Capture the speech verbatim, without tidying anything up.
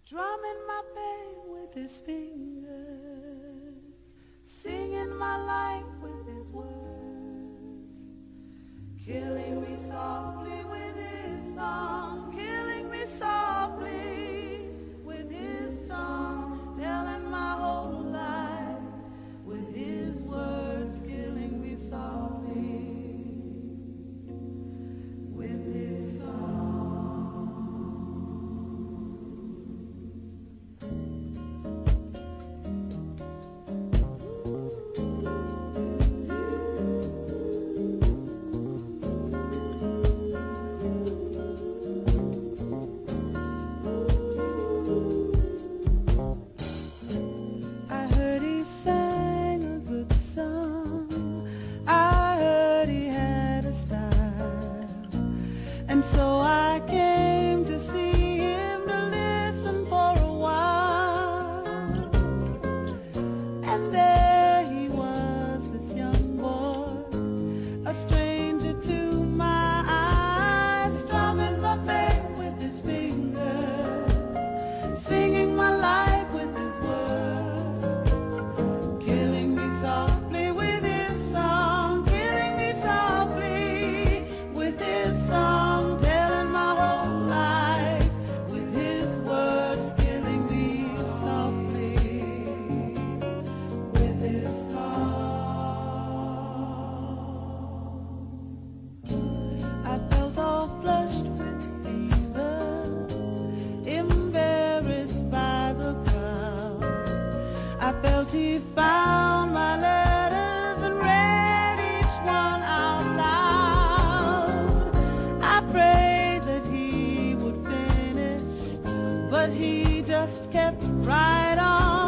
strumming my pain with his fingers, singing my life with his words, killing me softly with his song, killing me softly with his song, telling my whole life with his words, killing me softly with his song. And so I came to see him, to listen for a while. And there he was, this young boy, a stranger to my eyes, strumming my pain with his fingers, singing my life with his words, killing me softly with his song, killing me softly with his song. I felt he found my letters and read each one out loud. I prayed that he would finish, but he just kept right on.